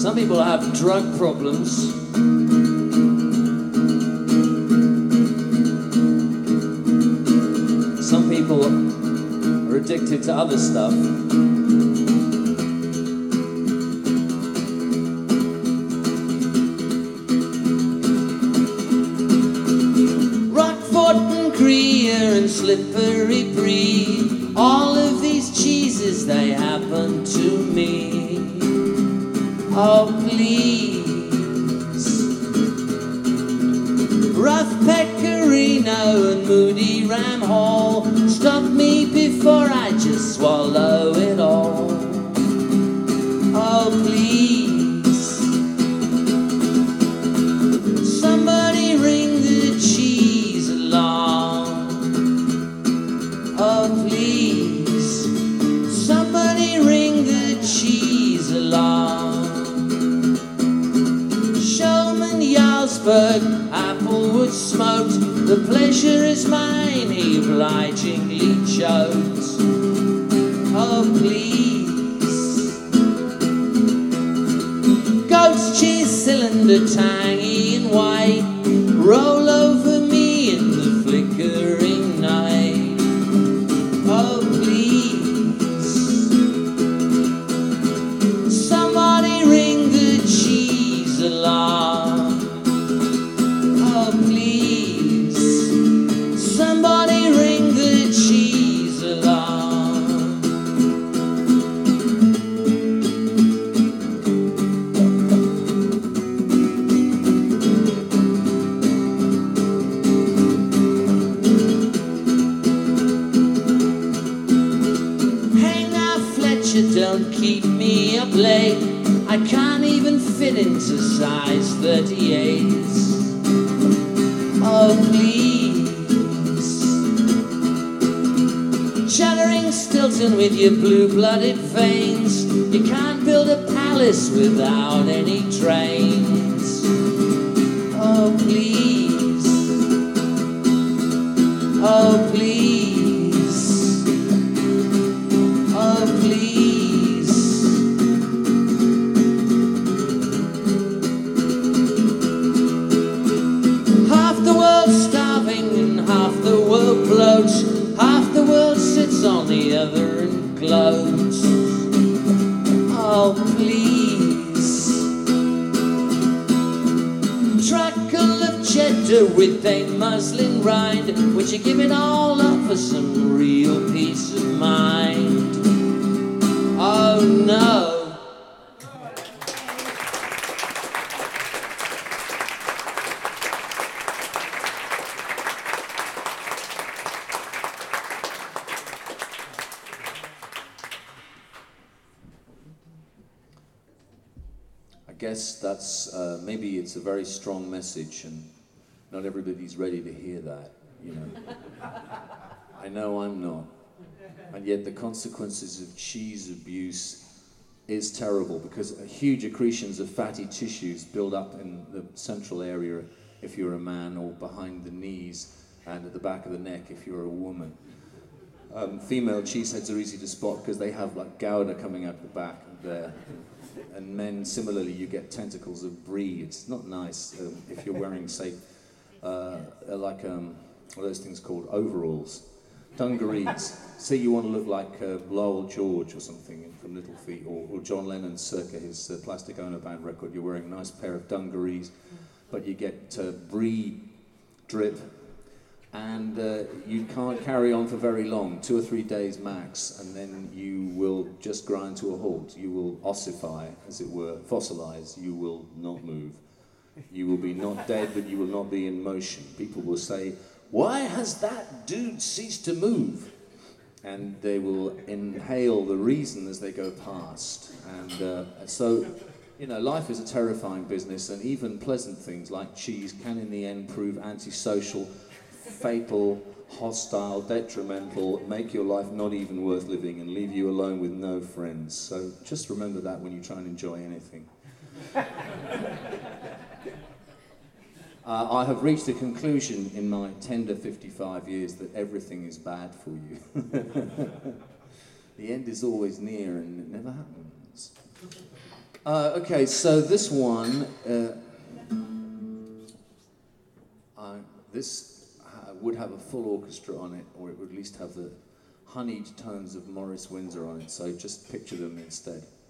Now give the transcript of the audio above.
Some people have drug problems. Some people are addicted to other stuff. Roquefort and Gruyere and Slippery Brie, all of these cheeses, they happen to me. Oh, please. Rough Pecorino and Moody Ram Hall, stop me before I just swallow it all. Oh, please. Somebody ring the cheese alarm. Oh, please. Somebody ring the cheese alarm. Showman Jarlsberg, Applewood smoked, the pleasure is mine, he obligingly choked. Oh, please. Goat's cheese cylinder, tangy and white, roll over me in the flickering night. Oh, please. Somebody ring the cheese alarm. Oh, please. Somebody ring the cheese alarm. Hang now, Fletcher, don't keep me up late. I can't even fit into size 38. Oh, please. Shuddering Stilton with your blue-blooded veins, you can't build a palace without any trains. Oh, please. Oh, please. Oh, please. Half the world's starving and half the world bloats. Half the world sits on the other and gloats. Oh, please. Truckle of cheddar with a muslin rind. Would you give it all up for some real peace of mind? Oh, no. I guess that's, maybe it's a very strong message and not everybody's ready to hear that, you know. I know I'm not. And yet the consequences of cheese abuse is terrible because huge accretions of fatty tissues build up in the central area if you're a man, or behind the knees and at the back of the neck if you're a woman. Female cheeseheads are easy to spot because they have like gouda coming out the back there. And men, similarly, you get tentacles of brie. It's not nice if you're wearing, say, what are those things called? Overalls. Dungarees. Say you want to look like Lowell George or something from Little Feat, or John Lennon circa his Plastic Ono Band record. You're wearing a nice pair of dungarees, but you get brie drip, and you can't carry on for very long, 2 or 3 days max, and then you will just grind to a halt. You will ossify, as it were, fossilize. You will not move. You will be not dead, but you will not be in motion. People will say, "Why has that dude ceased to move?" And they will inhale the reason as they go past. And so, you know, life is a terrifying business, and even pleasant things like cheese can in the end prove antisocial, fatal, hostile, detrimental, make your life not even worth living and leave you alone with no friends. So just remember that when you try and enjoy anything. I have reached a conclusion in my tender 55 years that everything is bad for you. The end is always near and it never happens. Okay, so this one, would have a full orchestra on it, or it would at least have the honeyed tones of Morris Windsor on it, so just picture them instead.